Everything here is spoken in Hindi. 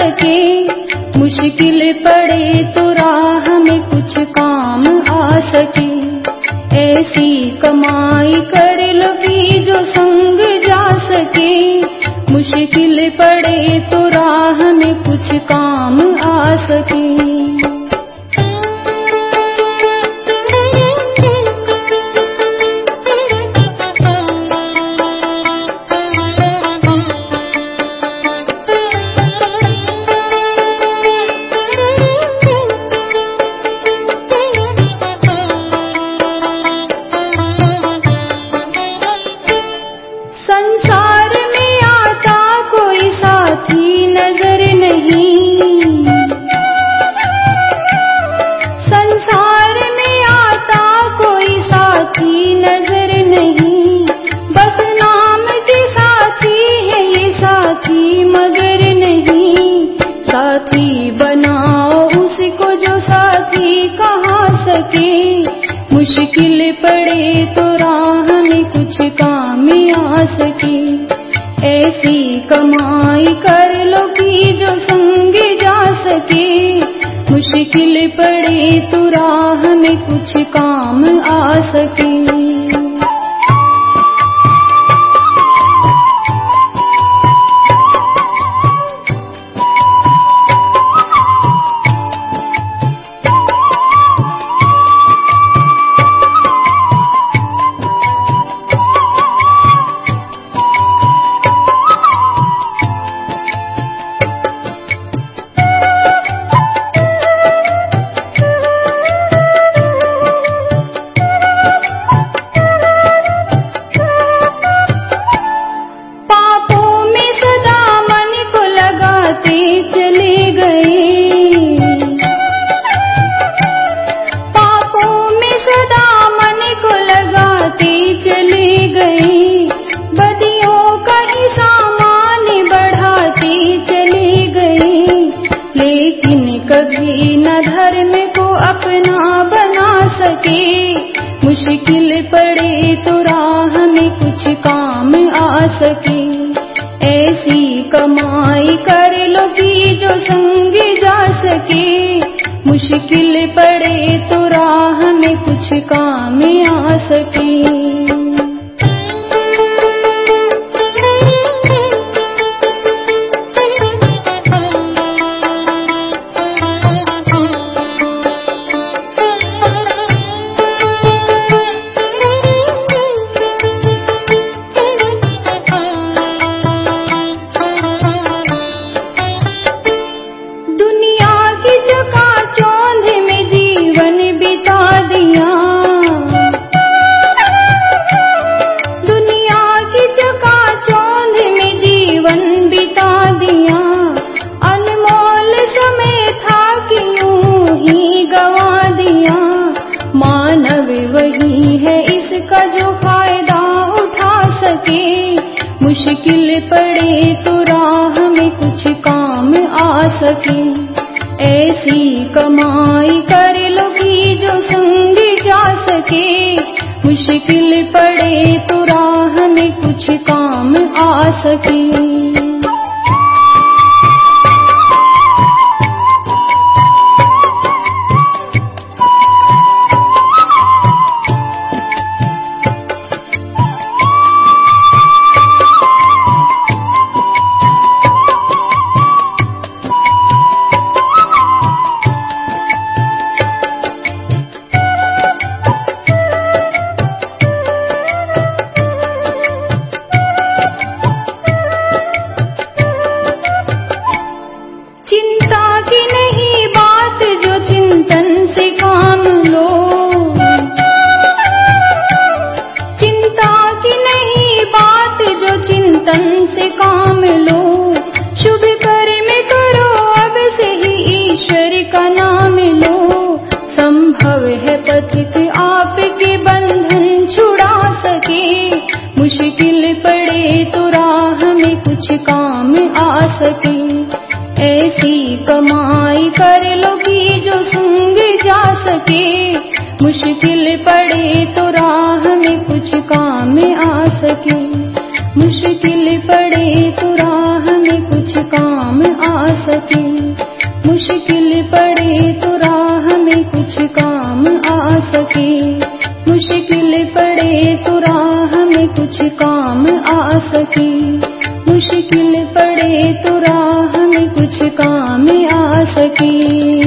सके, मुश्किल पड़े तो राह में कुछ काम आ सके। ऐसी कमाई कर लो कि जो संग जा सके, मुश्किल पड़े तो राह में कुछ काम आ सके। संसार में आता कोई साथी नजर नहीं, संसार में आता कोई साथी नजर नहीं, बस नाम के साथी है ये साथी मगर नहीं। साथी बनाओ उसको जो साथी कहा सके, मुश्किल पड़े तो राह में कुछ काम आ सके। ऐसी कमाई कर लो कि जो संग जा सके, मुश्किल पड़े तो राह में कुछ काम आ सके। कभी न धर्म को अपना बना सके, मुश्किल पड़े तो राह में कुछ काम आ सके। ऐसी कमाई कर लो कि जो संग जा सके, मुश्किल पड़े तो राह में कुछ काम आ सके। वही है इसका जो फायदा उठा सके, मुश्किल पड़े तो राह में कुछ काम आ सके। ऐसी कमाई कर लो कि जो संग जा सके, मुश्किल पड़े तो राह में कुछ काम आ सके। मुश्किल पड़े तो राह में कुछ काम आ सके, मुश्किल पड़े तो राह में कुछ काम आ सके।